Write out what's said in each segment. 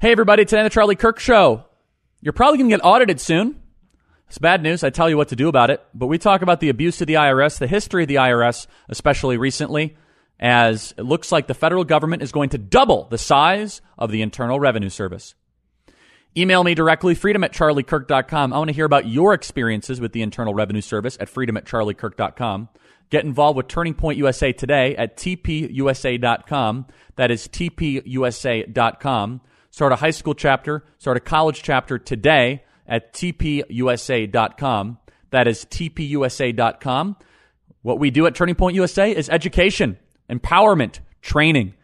Hey, everybody, today on the Charlie Kirk Show. You're probably going to get audited soon. It's bad news. I tell you what to do about it. But we talk about the abuse of the IRS, the history of the IRS, especially recently, as it looks like the federal government is going to double the size of the Internal Revenue Service. Email me directly, freedom@charliekirk.com. I want to hear about your experiences with the Internal Revenue Service at freedom@charliekirk.com. Get involved with Turning Point USA today at tpusa.com. That is tpusa.com. Start a high school chapter, start a college chapter today at tpusa.com. That is tpusa.com. What we do at Turning Point USA is education, empowerment, training.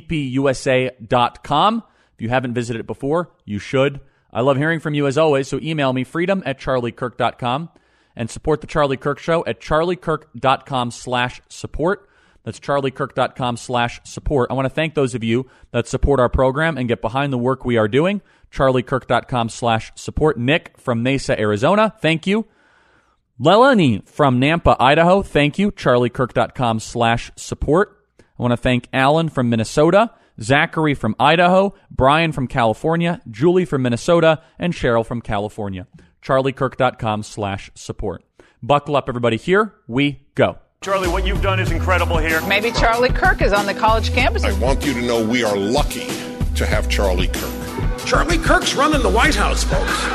tpusa.com. If you haven't visited it before, you should. I love hearing from you as always, so email me, freedom@charliekirk.com, and support The Charlie Kirk Show at charliekirk.com/support. That's charliekirk.com/support. I want to thank those of you that support our program and get behind the work we are doing. charliekirk.com/support. Nick from Mesa, Arizona, thank you. Lelani from Nampa, Idaho, thank you. charliekirk.com/support. I want to thank Alan from Minnesota, Zachary from Idaho, Brian from California, Julie from Minnesota, and Cheryl from California. charliekirk.com/support. Buckle up, everybody. Here we go. Charlie, what you've done is incredible here. Maybe Charlie Kirk is on the college campus. I want you to know we are lucky to have Charlie Kirk. Charlie Kirk's running the White House, folks.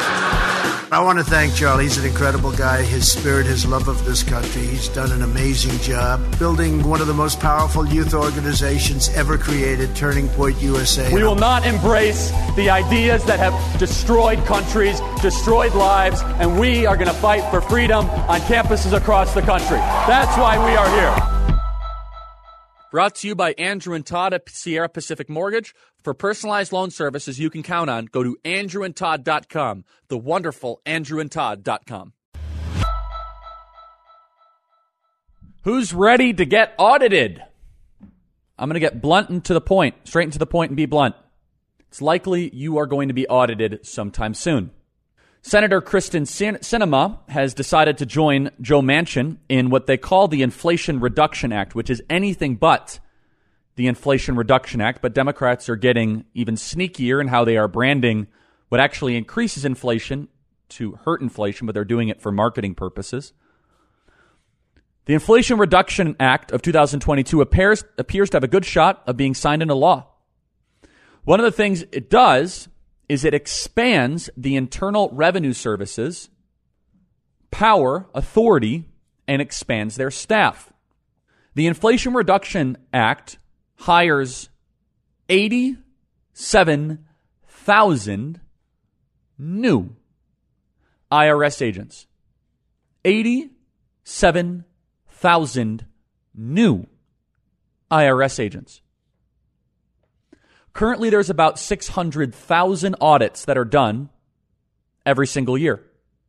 I want to thank Charlie. He's an incredible guy. His spirit, his love of this country. He's done an amazing job building one of the most powerful youth organizations ever created, Turning Point USA. We will not embrace the ideas that have destroyed countries, destroyed lives, and we are going to fight for freedom on campuses across the country. That's why we are here. Brought to you by Andrew and Todd at Sierra Pacific Mortgage. For personalized loan services you can count on, go to andrewandtodd.com, the wonderful andrewandtodd.com. Who's ready to get audited? I'm going to get blunt and to the point, straight and to the point and be blunt. It's likely you are going to be audited sometime soon. Senator Kristen Sinema has decided to join Joe Manchin in what they call the Inflation Reduction Act, which is anything but the Inflation Reduction Act. But Democrats are getting even sneakier in how they are branding what actually increases inflation to hurt inflation, but they're doing it for marketing purposes. The Inflation Reduction Act of 2022 appears to have a good shot of being signed into law. One of the things it does is it expands the Internal Revenue Service's power, authority, and expands their staff. The Inflation Reduction Act hires 87,000 new IRS agents. 87,000 new IRS agents. Currently, there's about 600,000 audits that are done every single year.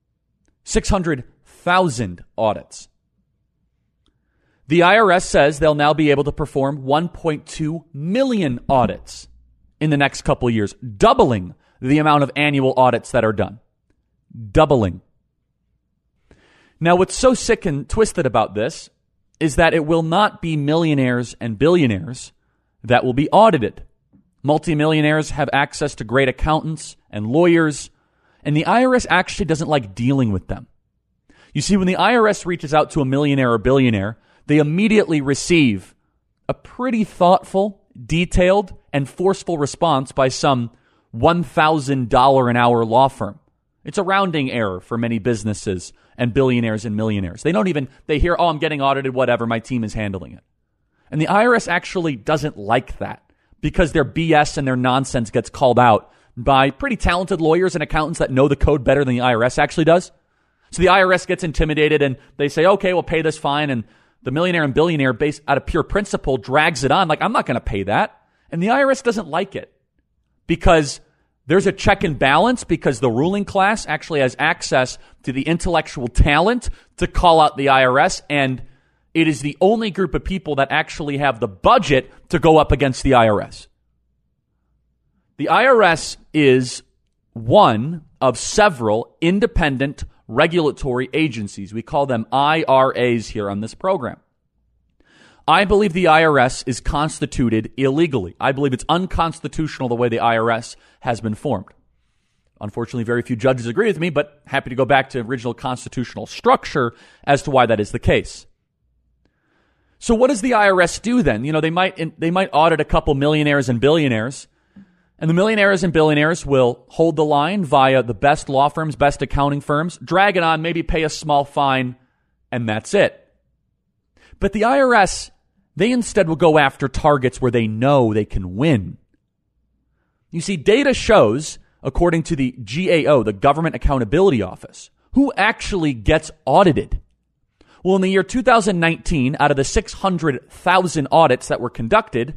600,000 audits. The IRS says they'll now be able to perform 1.2 million audits in the next couple of years, doubling the amount of annual audits that are done. Doubling. Now, what's so sick and twisted about this is that it will not be millionaires and billionaires that will be audited. Multimillionaires have access to great accountants and lawyers, and the IRS actually doesn't like dealing with them. You see, when the IRS reaches out to a millionaire or billionaire, they immediately receive a pretty thoughtful, detailed, and forceful response by some $1,000 an hour law firm. It's a rounding error for many businesses and billionaires and millionaires. They hear, oh, I'm getting audited, whatever, my team is handling it. And the IRS actually doesn't like that, because their BS and their nonsense gets called out by pretty talented lawyers and accountants that know the code better than the IRS actually does. So the IRS gets intimidated and they say, okay, we'll pay this fine. And the millionaire and billionaire, based out of pure principle, drags it on like, I'm not going to pay that. And the IRS doesn't like it because there's a check and balance, because the ruling class actually has access to the intellectual talent to call out the IRS, and it is the only group of people that actually have the budget to go up against the IRS. The IRS is one of several independent regulatory agencies. We call them IRAs here on this program. I believe the IRS is constituted illegally. I believe it's unconstitutional the way the IRS has been formed. Unfortunately, very few judges agree with me, but happy to go back to original constitutional structure as to why that is the case. So what does the IRS do then? They might audit a couple millionaires and billionaires, and the millionaires and billionaires will hold the line via the best law firms, best accounting firms, drag it on, maybe pay a small fine, and that's it. But the IRS, they instead will go after targets where they know they can win. You see, data shows, according to the GAO, the Government Accountability Office, who actually gets audited. Well, in the year 2019, out of the 600,000 audits that were conducted,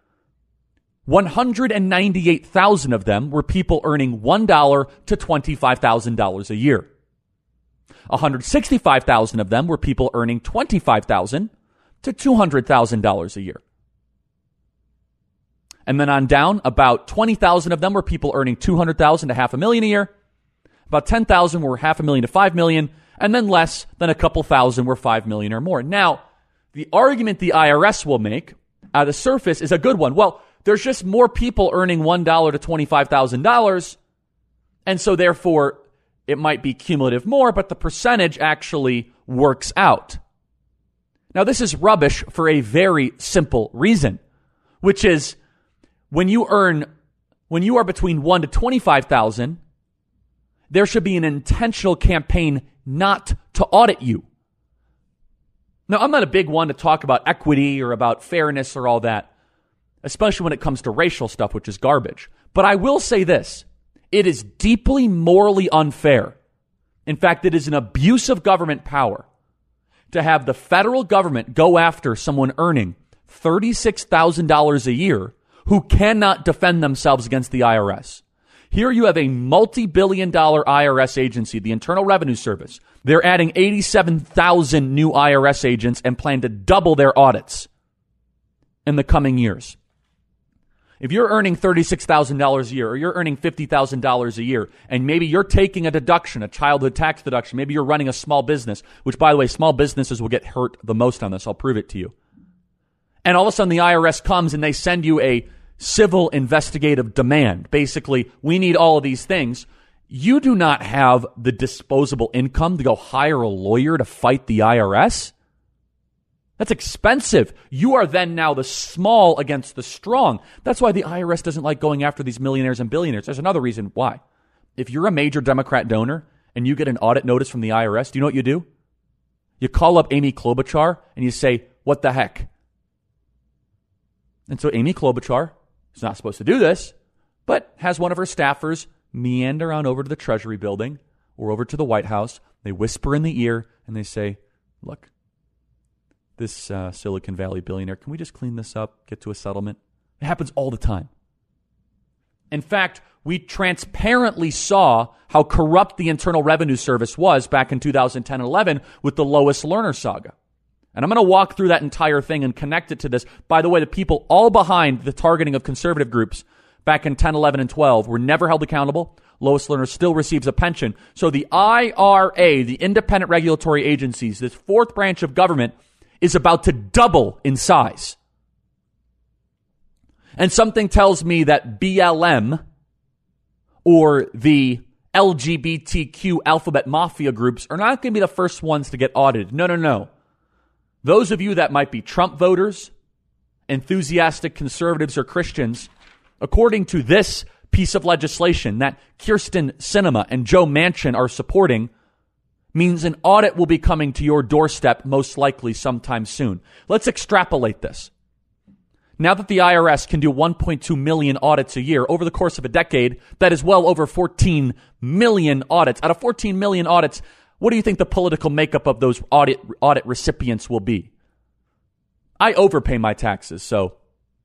198,000 of them were people earning $1 to $25,000 a year. 165,000 of them were people earning $25,000 to $200,000 a year. And then on down, about 20,000 of them were people earning $200,000 to $500,000 a year. About 10,000 were $500,000 to $5 million, and then less than a couple thousand were $5 million or more. Now, the argument the IRS will make at the surface is a good one. Well, there's just more people earning $1 to $25,000, and so therefore it might be cumulative more, but the percentage actually works out. Now, this is rubbish for a very simple reason, which is when you are between 1 to 25,000, there should be an intentional campaign not to audit you. Now, I'm not a big one to talk about equity or about fairness or all that, especially when it comes to racial stuff, which is garbage. But I will say this. It is deeply morally unfair. In fact, it is an abuse of government power to have the federal government go after someone earning $36,000 a year who cannot defend themselves against the IRS. Here you have a multi-billion-dollar IRS agency, the Internal Revenue Service. They're adding 87,000 new IRS agents and plan to double their audits in the coming years. If you're earning $36,000 a year or you're earning $50,000 a year and maybe you're taking a deduction, a childhood tax deduction, maybe you're running a small business, which, by the way, small businesses will get hurt the most on this. I'll prove it to you. And all of a sudden the IRS comes and they send you a civil investigative demand. Basically, we need all of these things. You do not have the disposable income to go hire a lawyer to fight the IRS. That's expensive. You are then now the small against the strong. That's why the IRS doesn't like going after these millionaires and billionaires. There's another reason why. If you're a major Democrat donor and you get an audit notice from the IRS, do you know what you do? You call up Amy Klobuchar and you say, what the heck? And so Amy Klobuchar is not supposed to do this, but has one of her staffers meander on over to the Treasury building or over to the White House. They whisper in the ear and they say, look, this Silicon Valley billionaire, can we just clean this up, get to a settlement? It happens all the time. In fact, we transparently saw how corrupt the Internal Revenue Service was back in 2010 and 11 with the Lois Lerner saga. And I'm going to walk through that entire thing and connect it to this. By the way, the people all behind the targeting of conservative groups back in 10, 11, and 12 were never held accountable. Lois Lerner still receives a pension. So the IRA, the independent regulatory agencies, this fourth branch of government, is about to double in size. And something tells me that BLM or the LGBTQ alphabet mafia groups are not going to be the first ones to get audited. No. Those of you that might be Trump voters, enthusiastic conservatives, or Christians, according to this piece of legislation that Kyrsten Sinema and Joe Manchin are supporting, means an audit will be coming to your doorstep most likely sometime soon. Let's extrapolate this. Now that the IRS can do 1.2 million audits a year over the course of a decade, that is well over 14 million audits. Out of 14 million audits, what do you think the political makeup of those audit recipients will be? I overpay my taxes, so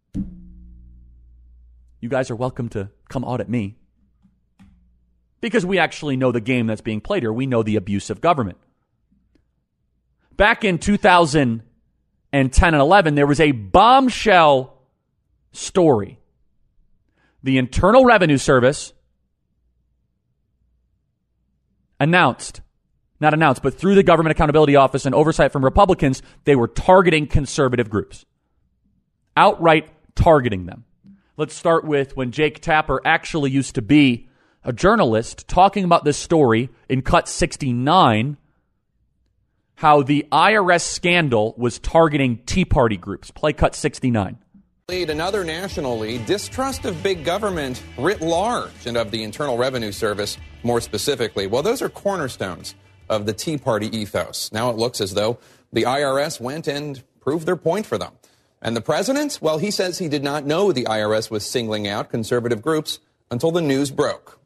you guys are welcome to come audit me. Because we actually know the game that's being played here. We know the abuse of government. Back in 2010 and 11, there was a bombshell story. The Internal Revenue Service announced not announced, but through the Government Accountability Office and oversight from Republicans, they were targeting conservative groups. Outright targeting them. Let's start with when Jake Tapper actually used to be a journalist talking about this story in Cut 69, how the IRS scandal was targeting Tea Party groups. Play Cut 69. Another nationally, distrust of big government writ large and of the Internal Revenue Service more specifically. Well, those are cornerstones of the Tea Party ethos. Now it looks as though the IRS went and proved their point for them. And the president, well, he says he did not know the IRS was singling out conservative groups until the news broke.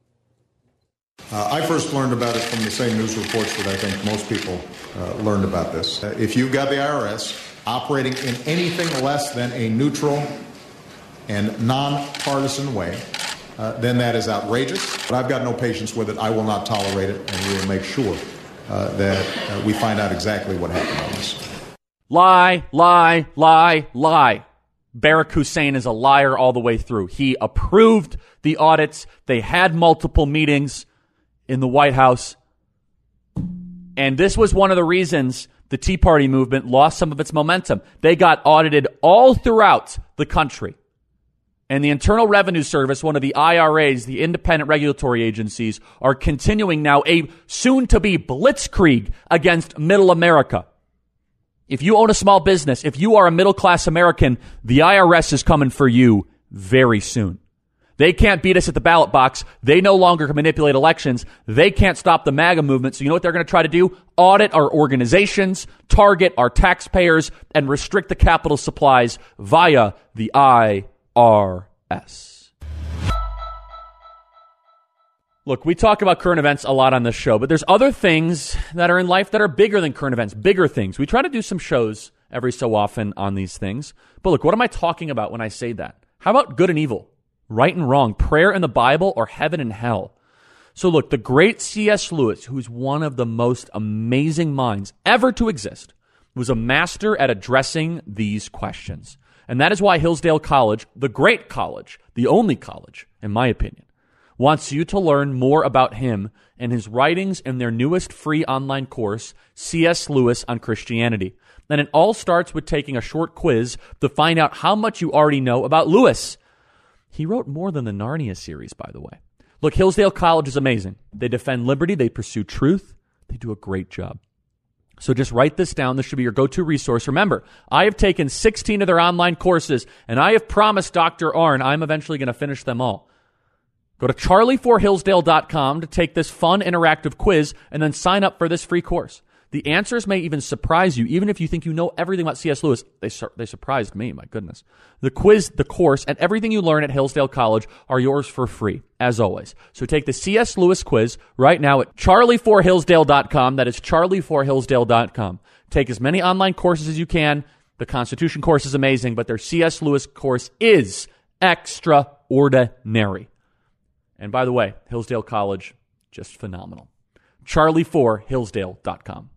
I first learned about it from the same news reports that I think most people learned about this. If you've got the IRS operating in anything less than a neutral and nonpartisan way, then that is outrageous. But I've got no patience with it. I will not tolerate it, and we will make sure that we find out exactly what happened on this. Lie, lie, lie, lie. Barack Hussein is a liar all the way through. He approved the audits. They had multiple meetings in the White House. And this was one of the reasons the Tea Party movement lost some of its momentum. They got audited all throughout the country. And the Internal Revenue Service, one of the IRAs, the independent regulatory agencies, are continuing now a soon-to-be blitzkrieg against middle America. If you own a small business, if you are a middle-class American, the IRS is coming for you very soon. They can't beat us at the ballot box. They no longer can manipulate elections. They can't stop the MAGA movement. So you know what they're going to try to do? Audit our organizations, target our taxpayers, and restrict the capital supplies via the IRS. Look, we talk about current events a lot on this show, but there's other things that are in life that are bigger than current events, bigger things. We try to do some shows every so often on these things. But look, what am I talking about when I say that? How about good and evil, right and wrong, prayer in the Bible, or heaven and hell? So look, the great C.S. Lewis, who's one of the most amazing minds ever to exist, was a master at addressing these questions. And that is why Hillsdale College, the great college, the only college, in my opinion, wants you to learn more about him and his writings in their newest free online course, C.S. Lewis on Christianity. And it all starts with taking a short quiz to find out how much you already know about Lewis. He wrote more than the Narnia series, by the way. Look, Hillsdale College is amazing. They defend liberty. They pursue truth. They do a great job. So just write this down. This should be your go-to resource. Remember, I have taken 16 of their online courses, and I have promised Dr. Arnn I'm eventually going to finish them all. Go to charlie4hillsdale.com to take this fun interactive quiz and then sign up for this free course. The answers may even surprise you, even if you think you know everything about C.S. Lewis. They surprised me, my goodness. The quiz, the course, and everything you learn at Hillsdale College are yours for free, as always. So take the C.S. Lewis quiz right now at charlie4hillsdale.com. That is charlie4hillsdale.com. Take as many online courses as you can. The Constitution course is amazing, but their C.S. Lewis course is extraordinary. And by the way, Hillsdale College, just phenomenal. charlie4hillsdale.com.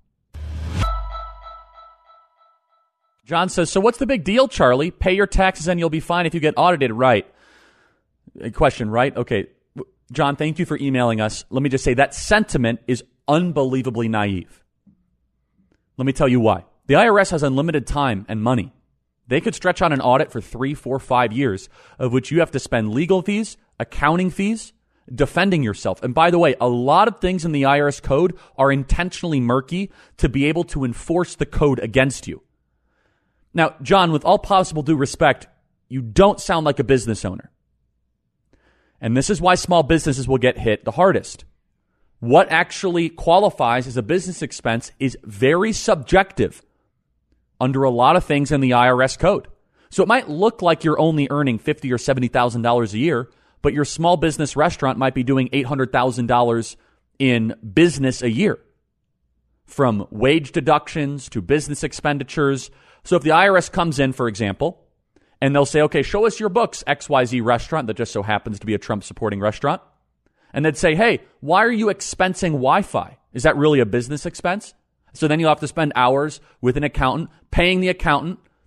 John says, so what's the big deal, Charlie? Pay your taxes and you'll be fine if you get audited, right? Question, right? Okay. John, thank you for emailing us. Let me just say that sentiment is unbelievably naive. Let me tell you why. The IRS has unlimited time and money. They could stretch out an audit for 3, 4, 5 years, of which you have to spend legal fees, accounting fees, defending yourself. And by the way, a lot of things in the IRS code are intentionally murky to be able to enforce the code against you. Now, John, with all possible due respect, you don't sound like a business owner. And this is why small businesses will get hit the hardest. What actually qualifies as a business expense is very subjective under a lot of things in the IRS code. So it might look like you're only earning $50,000 or $70,000 a year, but your small business restaurant might be doing $800,000 in business a year, from wage deductions to business expenditures. So if the IRS comes in, for example, and they'll say, okay, show us your books, XYZ restaurant that just so happens to be a Trump-supporting restaurant. And they'd say, hey, why are you expensing Wi-Fi? Is that really a business expense? So then you'll have to spend hours with an accountant, paying the accountant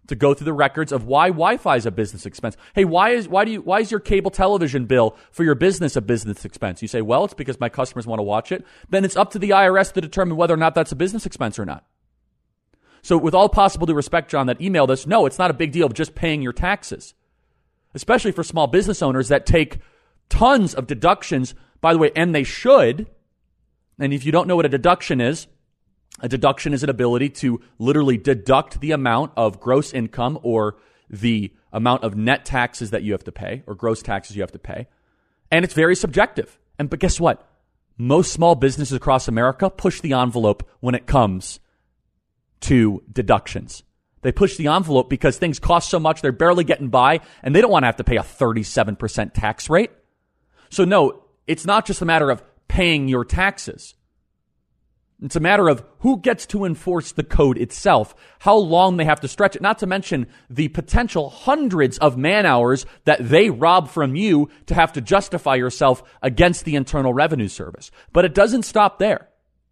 to go through the records of why Wi-Fi is a business expense. Hey, why is your cable television bill for your business a business expense? You say, well, it's because my customers want to watch it. Then it's up to the IRS to determine whether or not that's a business expense or not. So with all possible due respect, John, that emailed us, no, it's not a big deal of just paying your taxes, especially for small business owners that take tons of deductions, by the way, and they should. And if you don't know what a deduction is an ability to literally deduct the amount of gross income or the amount of net taxes that you have to pay or gross taxes you have to pay. And it's very subjective. But guess what? Most small businesses across America push the envelope when it comes to deductions. They push the envelope because things cost so much, they're barely getting by, and they don't want to have to pay a 37% tax rate. So no, it's not just a matter of paying your taxes. It's a matter of who gets to enforce the code itself, how long they have to stretch it, not to mention the potential hundreds of man hours that they rob from you to have to justify yourself against the Internal Revenue Service. But it doesn't stop there.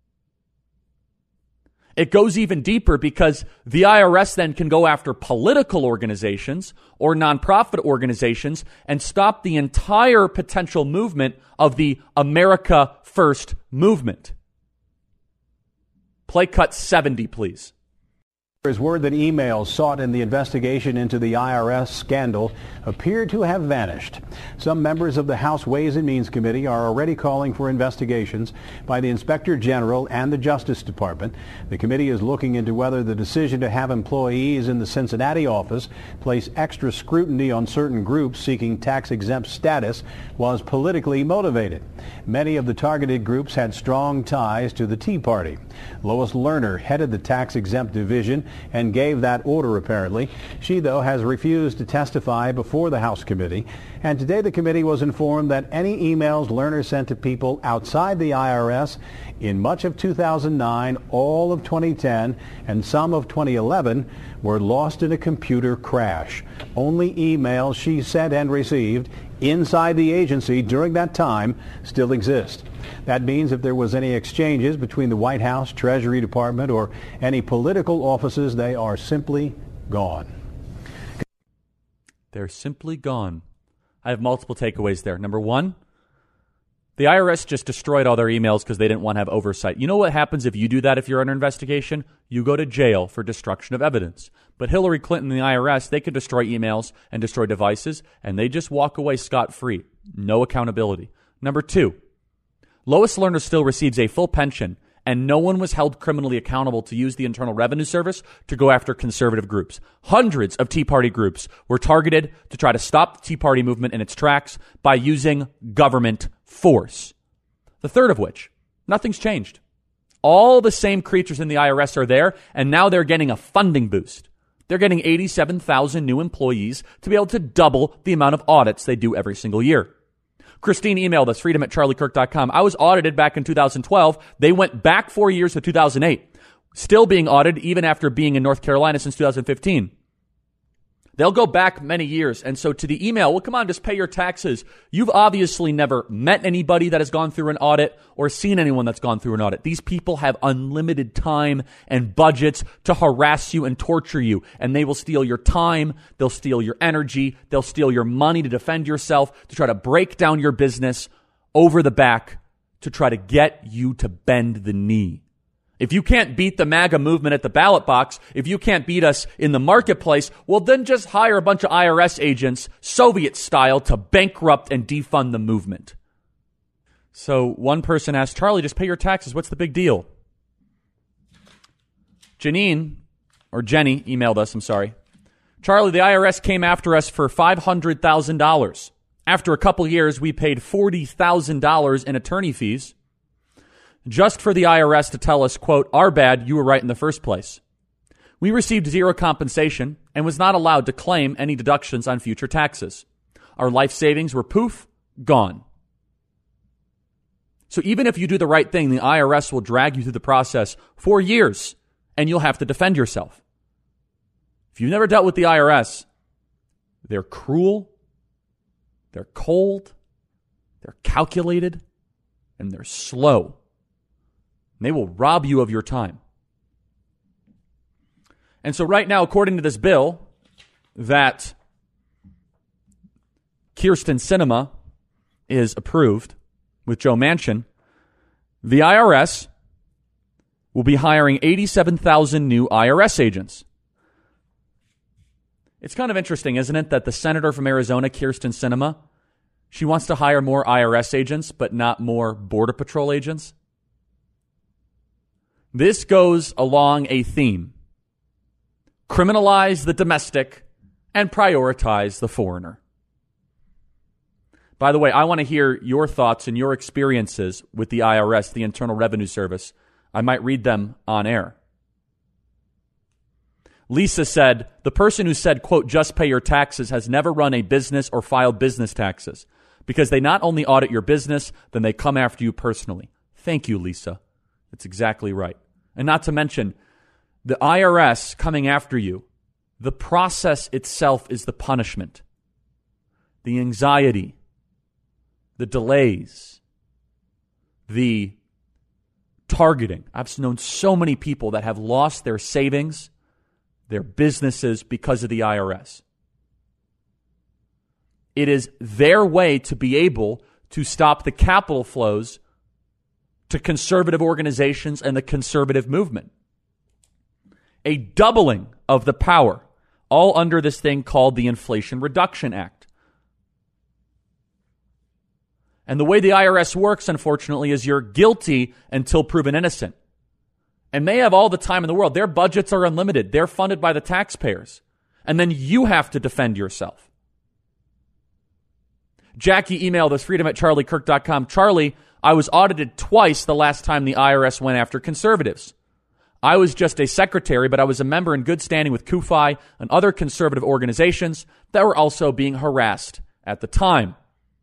It goes even deeper because the IRS then can go after political organizations or nonprofit organizations and stop the entire potential movement of the America First movement. Play cut 70, please. There is word that emails sought in the investigation into the IRS scandal appear to have vanished. Some members of the House Ways and Means Committee are already calling for investigations by the Inspector General and the Justice Department. The committee is looking into whether the decision to have employees in the Cincinnati office place extra scrutiny on certain groups seeking tax-exempt status was politically motivated. Many of the targeted groups had strong ties to the Tea Party. Lois Lerner headed the tax-exempt division and gave that order, apparently. She, though, has refused to testify before the House committee. And today the committee was informed that any emails Lerner sent to people outside the IRS in much of 2009, all of 2010, and some of 2011 were lost in a computer crash. Only emails she sent and received inside the agency during that time still exist. That means if there was any exchanges between the White House, Treasury Department, or any political offices, they are simply gone. They're simply gone. I have multiple takeaways there. Number one, the IRS just destroyed all their emails because they didn't want to have oversight. You know what happens if you do that if you're under investigation? You go to jail for destruction of evidence. But Hillary Clinton and the IRS, they could destroy emails and destroy devices, and they just walk away scot-free. No accountability. Number two, Lois Lerner still receives a full pension, and no one was held criminally accountable to use the Internal Revenue Service to go after conservative groups. Hundreds of Tea Party groups were targeted to try to stop the Tea Party movement in its tracks by using government force. The third of which, nothing's changed. All the same creatures in the IRS are there, and now they're getting a funding boost. They're getting 87,000 new employees to be able to double the amount of audits they do every single year. Christine emailed us, freedom@charliekirk.com. I was audited back in 2012. They went back 4 years to 2008. Still being audited even after being in North Carolina since 2015. They'll go back many years. And so to the email, well, come on, just pay your taxes. You've obviously never met anybody that has gone through an audit or seen anyone that's gone through an audit. These people have unlimited time and budgets to harass you and torture you. And they will steal your time. They'll steal your energy. They'll steal your money to defend yourself, to try to break down your business over the back, to try to get you to bend the knee. If you can't beat the MAGA movement at the ballot box, if you can't beat us in the marketplace, well, then just hire a bunch of IRS agents, Soviet style, to bankrupt and defund the movement. So one person asked, Charlie, just pay your taxes. What's the big deal? Jenny emailed us, Charlie, the IRS came after us for $500,000. After a couple years, we paid $40,000 in attorney fees. Just for the IRS to tell us, quote, our bad, you were right in the first place. We received zero compensation and was not allowed to claim any deductions on future taxes. Our life savings were poof, gone. So even if you do the right thing, the IRS will drag you through the process for years and you'll have to defend yourself. If you've never dealt with the IRS, they're cruel, they're cold, they're calculated, and they're slow. They will rob you of your time. And so right now, according to this bill that Kyrsten Sinema is approved with Joe Manchin, the IRS will be hiring 87,000 new IRS agents. It's kind of interesting, isn't it, that the senator from Arizona, Kyrsten Sinema, she wants to hire more IRS agents, but not more Border Patrol agents. This goes along a theme. Criminalize the domestic and prioritize the foreigner. By the way, I want to hear your thoughts and your experiences with the IRS, the Internal Revenue Service. I might read them on air. Lisa said, the person who said, quote, just pay your taxes has never run a business or filed business taxes because they not only audit your business, then they come after you personally. Thank you, Lisa. That's exactly right. And not to mention, the IRS coming after you, the process itself is the punishment. The anxiety, the delays, the targeting. I've known so many people that have lost their savings, their businesses because of the IRS. It is their way to be able to stop the capital flows to conservative organizations and the conservative movement. A doubling of the power, all under this thing called the Inflation Reduction Act. And the way the IRS works, unfortunately, is you're guilty until proven innocent. And they have all the time in the world. Their budgets are unlimited. They're funded by the taxpayers. And then you have to defend yourself. Jackie emailed us, freedom@charliekirk.com. Charlie, I was audited twice the last time the IRS went after conservatives. I was just a secretary, but I was a member in good standing with CUFI and other conservative organizations that were also being harassed at the time.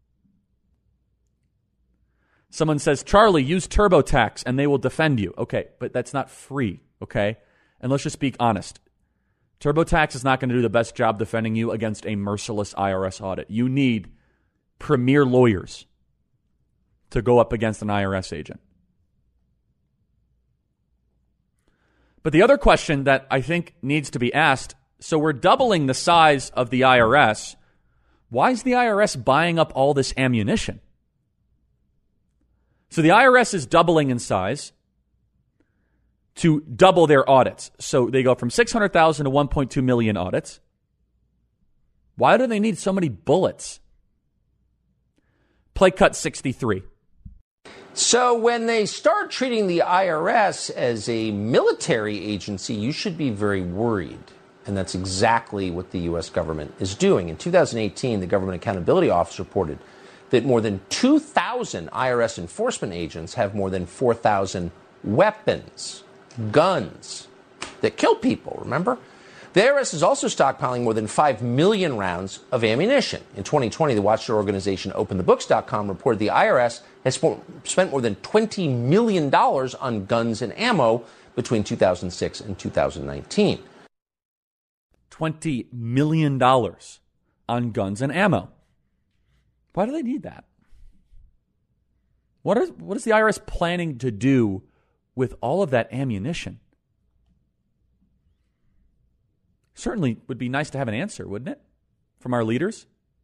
Someone says, Charlie, use TurboTax and they will defend you. Okay, but that's not free, okay? And let's just be honest. TurboTax is not going to do the best job defending you against a merciless IRS audit. You need premier lawyers to go up against an IRS agent. But the other question that I think needs to be asked, so we're doubling the size of the IRS. Why is the IRS buying up all this ammunition? So the IRS is doubling in size to double their audits. So they go from 600,000 to 1.2 million audits. Why do they need so many bullets? Play cut 63. So when they start treating the IRS as a military agency, you should be very worried. And that's exactly what the U.S. government is doing. In 2018, the Government Accountability Office reported that more than 2,000 IRS enforcement agents have more than 4,000 weapons, guns, that kill people, remember? The IRS is also stockpiling more than 5 million rounds of ammunition. In 2020, the watchdog organization OpenTheBooks.com reported the IRS has spent more than $20 million on guns and ammo between 2006 and 2019. $20 million on guns and ammo. Why do they need that? What is the IRS planning to do with all of that ammunition? Certainly would be nice to have an answer, wouldn't it? From our leaders.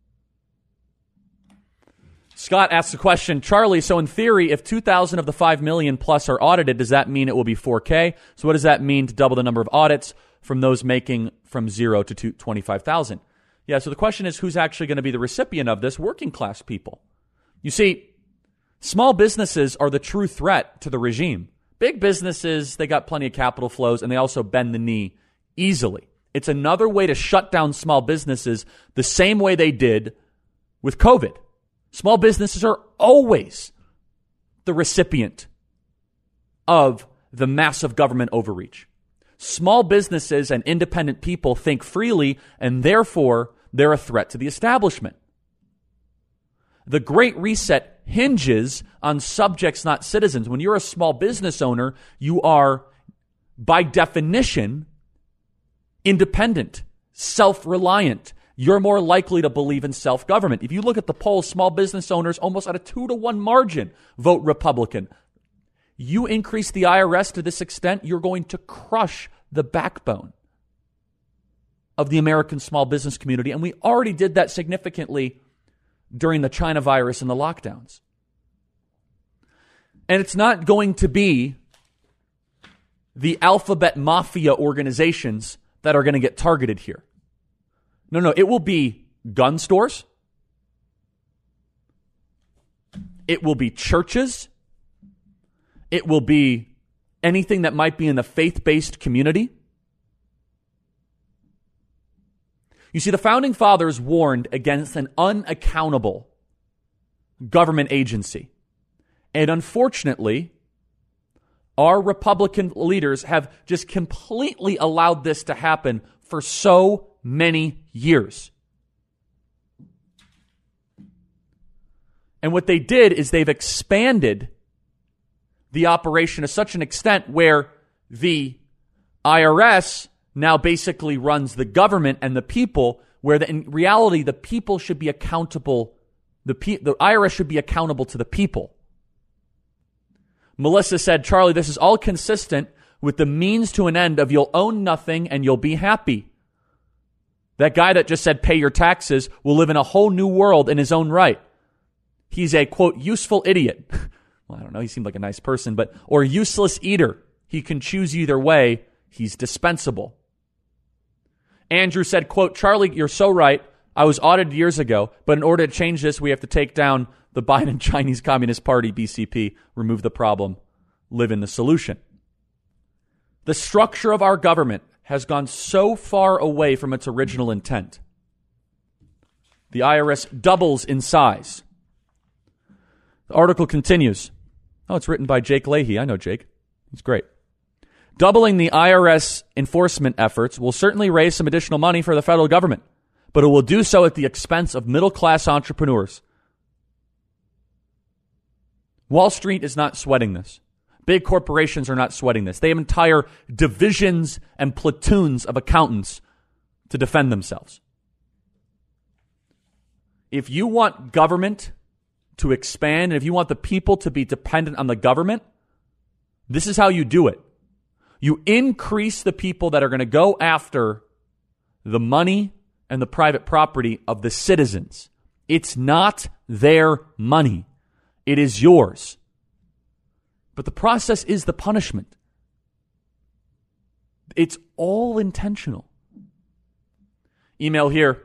Scott asks the question, Charlie, so in theory, if 2,000 of the 5 million plus are audited, does that mean it will be 4K? So what does that mean to double the number of audits from those making from 0 to 25,000? Yeah, so the question is, who's actually going to be the recipient of this? Working class people. You see, small businesses are the true threat to the regime. Big businesses, they got plenty of capital flows, and they also bend the knee easily. It's another way to shut down small businesses the same way they did with COVID. Small businesses are always the recipient of the massive government overreach. Small businesses and independent people think freely, and therefore they're a threat to the establishment. The Great Reset hinges on subjects, not citizens. When you're a small business owner, you are, by definition, independent, self-reliant. You're more likely to believe in self-government. If you look at the polls, small business owners almost at a 2-to-1 margin vote Republican. You increase the IRS to this extent, you're going to crush the backbone of the American small business community, and we already did that significantly during the China virus and the lockdowns. And it's not going to be the alphabet mafia organizations that are going to get targeted here. No, it will be gun stores. It will be churches. It will be anything that might be in the faith-based community. You see, the Founding Fathers warned against an unaccountable government agency. And unfortunately, our Republican leaders have just completely allowed this to happen for so many years. And what they did is they've expanded the operation to such an extent where the IRS now basically runs the government and the people, where in reality the people should be accountable. The IRS should be accountable to the people. Melissa said, Charlie, this is all consistent with the means to an end of you'll own nothing and you'll be happy. That guy that just said pay your taxes will live in a whole new world in his own right. He's a, quote, useful idiot. Well, I don't know. He seemed like a nice person, or useless eater. He can choose either way. He's dispensable. Andrew said, quote, Charlie, you're so right. I was audited years ago, but in order to change this, we have to take down the Biden Chinese Communist Party, BCP, remove the problem, live in the solution. The structure of our government has gone so far away from its original intent. The IRS doubles in size. The article continues. Oh, it's written by Jake Leahy. I know Jake. He's great. Doubling the IRS enforcement efforts will certainly raise some additional money for the federal government, but it will do so at the expense of middle-class entrepreneurs. Wall Street is not sweating this. Big corporations are not sweating this. They have entire divisions and platoons of accountants to defend themselves. If you want government to expand, and if you want the people to be dependent on the government, this is how you do it. You increase the people that are going to go after the money and the private property of the citizens. It's not their money. It is yours. But the process is the punishment. It's all intentional. Email here.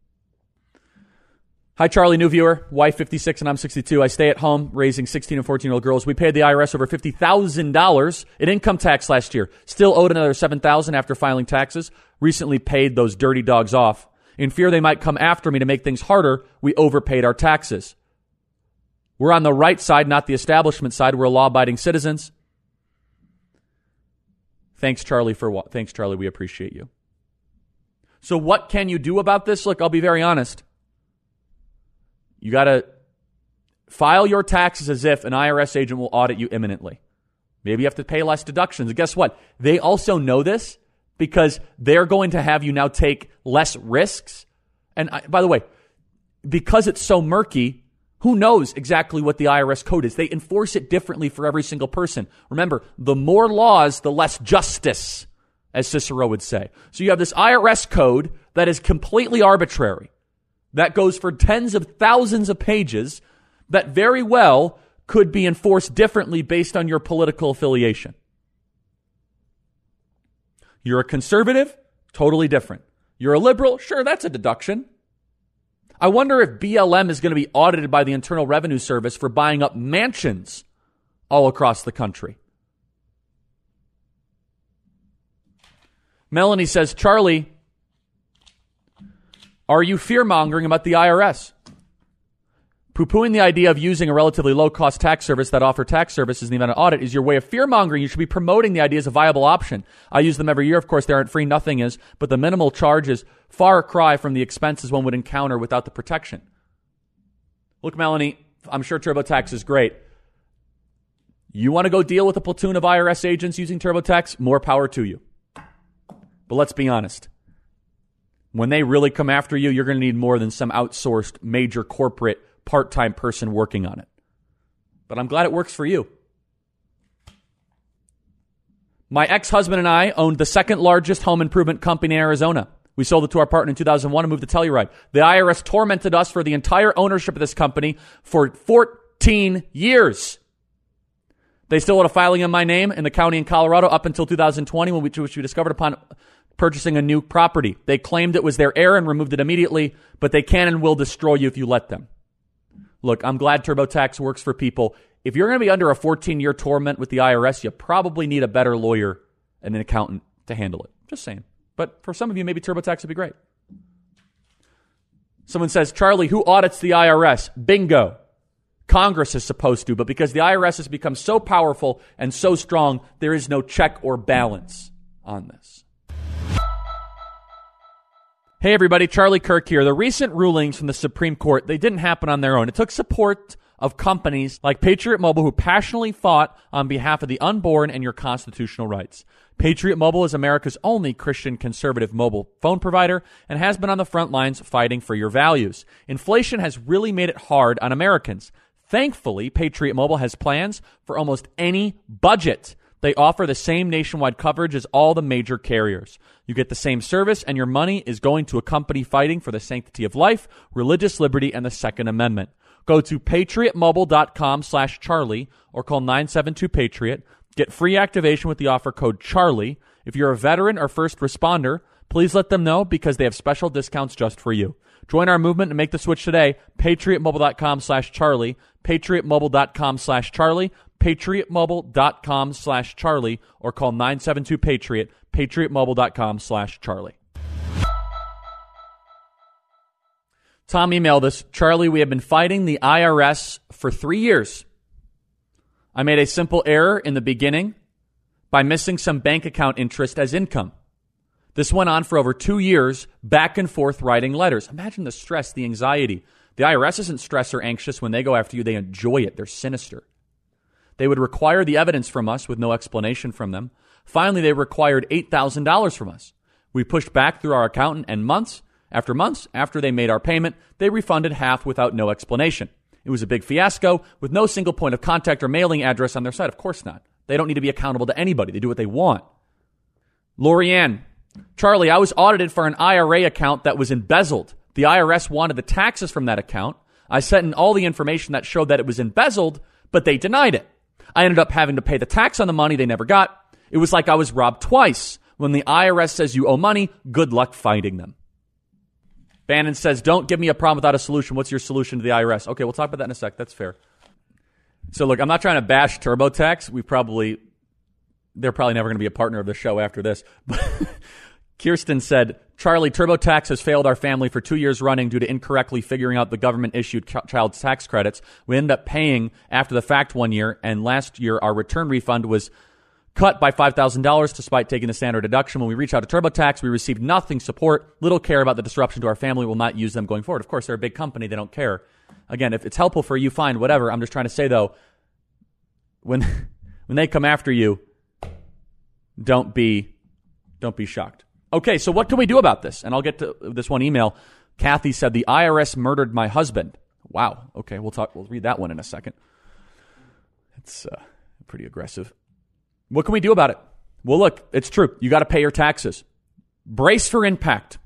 Hi, Charlie, new viewer, wife 56 and I'm 62. I stay at home raising 16 and 14-year-old girls. We paid the IRS over $50,000 in income tax last year. Still owed another $7,000 after filing taxes. Recently paid those dirty dogs off. In fear they might come after me to make things harder, we overpaid our taxes. We're on the right side, not the establishment side. We're law-abiding citizens. Thanks, Charlie, we appreciate you. So what can you do about this? Look, I'll be very honest. You got to file your taxes as if an IRS agent will audit you imminently. Maybe you have to pay less deductions. And guess what? They also know this because they're going to have you now take less risks. And by the way, because it's so murky, who knows exactly what the IRS code is? They enforce it differently for every single person. Remember, the more laws, the less justice, as Cicero would say. So you have this IRS code that is completely arbitrary. That goes for tens of thousands of pages that very well could be enforced differently based on your political affiliation. You're a conservative? Totally different. You're a liberal? Sure, that's a deduction. I wonder if BLM is going to be audited by the Internal Revenue Service for buying up mansions all across the country. Melanie says, Charlie, are you fear-mongering about the IRS? Poo-pooing the idea of using a relatively low-cost tax service that offer tax services in the event of audit is your way of fear-mongering. You should be promoting the idea as a viable option. I use them every year. Of course, they aren't free. Nothing is. But the minimal charge is far cry from the expenses one would encounter without the protection. Look, Melanie, I'm sure TurboTax is great. You want to go deal with a platoon of IRS agents using TurboTax? More power to you. But let's be honest. When they really come after you, you're going to need more than some outsourced major corporate part-time person working on it. But I'm glad it works for you. My ex-husband and I owned the second largest home improvement company in Arizona. We sold it to our partner in 2001 and moved to Telluride. The IRS tormented us for the entire ownership of this company for 14 years. They still had a filing in my name in the county in Colorado up until 2020, which we discovered upon purchasing a new property. They claimed it was their error and removed it immediately, but they can and will destroy you if you let them. Look, I'm glad TurboTax works for people. If you're going to be under a 14-year torment with the IRS, you probably need a better lawyer and an accountant to handle it. Just saying. But for some of you, maybe TurboTax would be great. Someone says, Charlie, who audits the IRS? Bingo. Congress is supposed to, but because the IRS has become so powerful and so strong, there is no check or balance on this. Hey everybody, Charlie Kirk here. The recent rulings from the Supreme Court, they didn't happen on their own. It took support of companies like Patriot Mobile who passionately fought on behalf of the unborn and your constitutional rights. Patriot Mobile is America's only Christian conservative mobile phone provider and has been on the front lines fighting for your values. Inflation has really made it hard on Americans. Thankfully, Patriot Mobile has plans for almost any budget. They offer the same nationwide coverage as all the major carriers. You get the same service, and your money is going to a company fighting for the sanctity of life, religious liberty, and the Second Amendment. Go to patriotmobile.com/Charlie or call 972-PATRIOT. Get free activation with the offer code Charlie. If you're a veteran or first responder, please let them know because they have special discounts just for you. Join our movement and make the switch today. patriotmobile.com/Charlie. patriotmobile.com/Charlie. patriotmobile.com/Charlie or call 972-PATRIOT. patriotmobile.com/Charlie. Tom emailed us, Charlie, we have been fighting the IRS for 3 years. I made a simple error in the beginning by missing some bank account interest as income. This went on for over 2 years, back and forth writing letters. Imagine the stress, the anxiety. The IRS isn't stressed or anxious when they go after you. They enjoy it. They're sinister. They would require the evidence from us with no explanation from them. Finally, they required $8,000 from us. We pushed back through our accountant, and months after they made our payment, they refunded half without no explanation. It was a big fiasco with no single point of contact or mailing address on their side. Of course not. They don't need to be accountable to anybody. They do what they want. Lorianne, Charlie, I was audited for an IRA account that was embezzled. The IRS wanted the taxes from that account. I sent in all the information that showed that it was embezzled, but they denied it. I ended up having to pay the tax on the money they never got. It was like I was robbed twice. When the IRS says you owe money, good luck fighting them. Bannon says, don't give me a problem without a solution. What's your solution to the IRS? Okay, we'll talk about that in a sec. That's fair. So look, I'm not trying to bash TurboTax. They're probably never going to be a partner of the show after this. Kirsten said, Charlie, TurboTax has failed our family for 2 years running due to incorrectly figuring out the government-issued child tax credits. We ended up paying after the fact 1 year, and last year our return refund was cut by $5,000 despite taking the standard deduction. When we reached out to TurboTax, we received nothing support, little care about the disruption to our family. Will not use them going forward. Of course, they're a big company. They don't care. Again, if it's helpful for you, fine, whatever. I'm just trying to say, though, when they come after you, don't be shocked. Okay, so what can we do about this? And I'll get to this one email. Kathy said, the IRS murdered my husband. Wow. Okay, we'll read that one in a second. It's pretty aggressive. What can we do about it? Well, look, it's true. You got to pay your taxes. Brace for impact.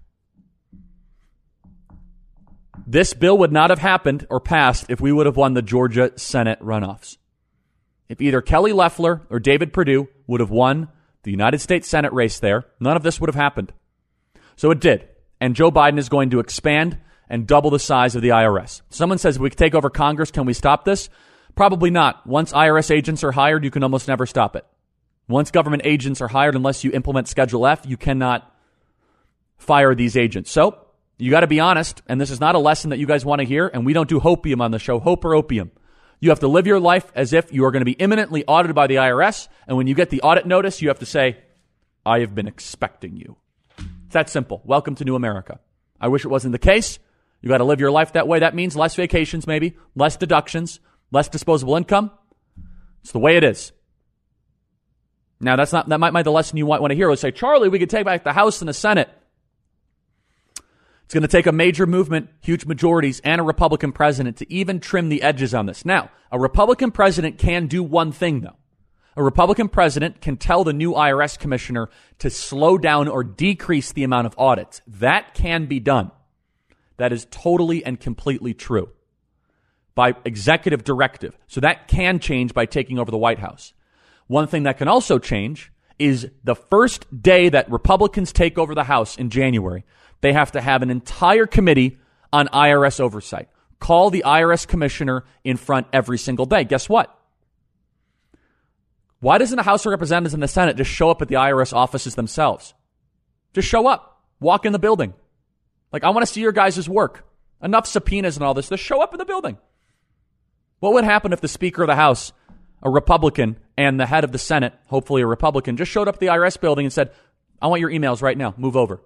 This bill would not have happened or passed if we would have won the Georgia Senate runoffs. If either Kelly Loeffler or David Perdue would have won the United States Senate race there, none of this would have happened. So it did. And Joe Biden is going to expand and double the size of the IRS. Someone says, if we take over Congress, can we stop this? Probably not. Once IRS agents are hired, you can almost never stop it. Once government agents are hired, unless you implement Schedule F, you cannot fire these agents. So you got to be honest, and this is not a lesson that you guys want to hear, and we don't do hopium on the show, hope or opium. You have to live your life as if you are going to be imminently audited by the IRS, and when you get the audit notice, you have to say, I have been expecting you. It's that simple. Welcome to New America. I wish it wasn't the case. You got to live your life that way. That means less vacations maybe, less deductions, less disposable income. It's the way it is. Now, that might be the lesson you might want to hear. Let's say, Charlie, we could take back the House and the Senate. It's going to take a major movement, huge majorities, and a Republican president to even trim the edges on this. Now, a Republican president can do one thing, though. A Republican president can tell the new IRS commissioner to slow down or decrease the amount of audits. That can be done. That is totally and completely true by executive directive. So that can change by taking over the White House. One thing that can also change is the first day that Republicans take over the House in January, they have to have an entire committee on IRS oversight. Call the IRS commissioner in front every single day. Guess what? Why doesn't the House of Representatives and the Senate just show up at the IRS offices themselves? Just show up. Walk in the building. Like, I want to see your guys' work. Enough subpoenas and all this. Just show up in the building. What would happen if the Speaker of the House, a Republican, and the head of the Senate, hopefully a Republican, just showed up at the IRS building and said, I want your emails right now. Move over.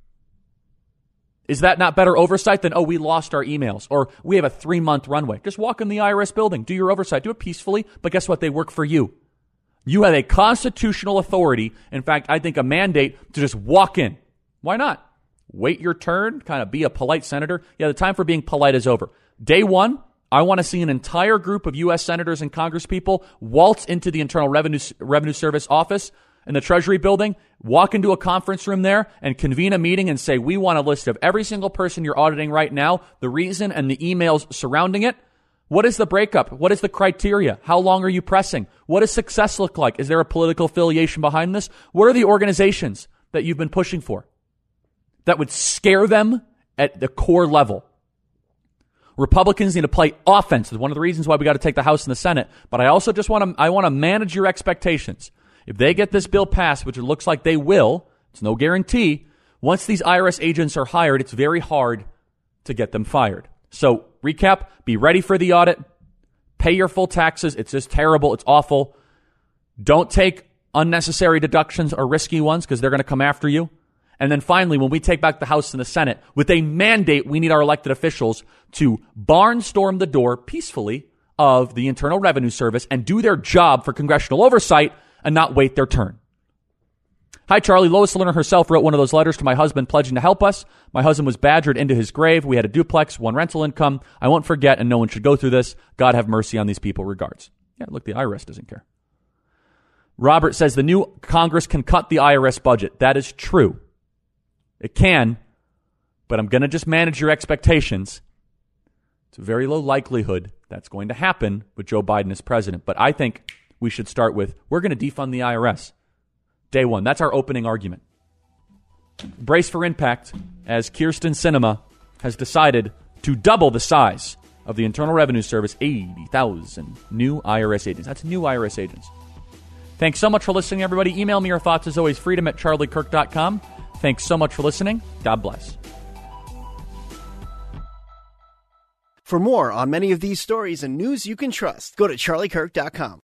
Is that not better oversight than, we lost our emails, or we have a 3-month runway? Just walk in the IRS building. Do your oversight. Do it peacefully. But guess what? They work for you. You have a constitutional authority. In fact, I think a mandate to just walk in. Why not? Wait your turn, kind of be a polite senator. Yeah, the time for being polite is over. Day one, I want to see an entire group of U.S. senators and congresspeople waltz into the Internal Revenue Service office in the Treasury building, walk into a conference room there and convene a meeting and say, we want a list of every single person you're auditing right now, the reason and the emails surrounding it. What is the breakup? What is the criteria? How long are you pressing? What does success look like? Is there a political affiliation behind this? What are the organizations that you've been pushing for that would scare them at the core level? Republicans need to play offense. It's one of the reasons why we got to take the House and the Senate. But I also just want to manage your expectations. If they get this bill passed, which it looks like they will, it's no guarantee. Once these IRS agents are hired, it's very hard to get them fired. So recap, be ready for the audit. Pay your full taxes. It's just terrible. It's awful. Don't take unnecessary deductions or risky ones because they're going to come after you. And then finally, when we take back the House and the Senate, with a mandate, we need our elected officials to barnstorm the door peacefully of the Internal Revenue Service and do their job for congressional oversight and not wait their turn. Hi, Charlie. Lois Lerner herself wrote one of those letters to my husband pledging to help us. My husband was badgered into his grave. We had a duplex, one rental income. I won't forget, and no one should go through this. God have mercy on these people. Regards. Yeah, look, the IRS doesn't care. Robert says the new Congress can cut the IRS budget. That is true. It can, but I'm going to just manage your expectations. It's a very low likelihood that's going to happen with Joe Biden as president. But I think we should start with, we're going to defund the IRS. Day one. That's our opening argument. Brace for impact as Kyrsten Sinema has decided to double the size of the Internal Revenue Service, 80,000 new IRS agents. That's new IRS agents. Thanks so much for listening, everybody. Email me your thoughts as always, freedom@charliekirk.com. Thanks so much for listening. God bless. For more on many of these stories and news you can trust, go to charliekirk.com.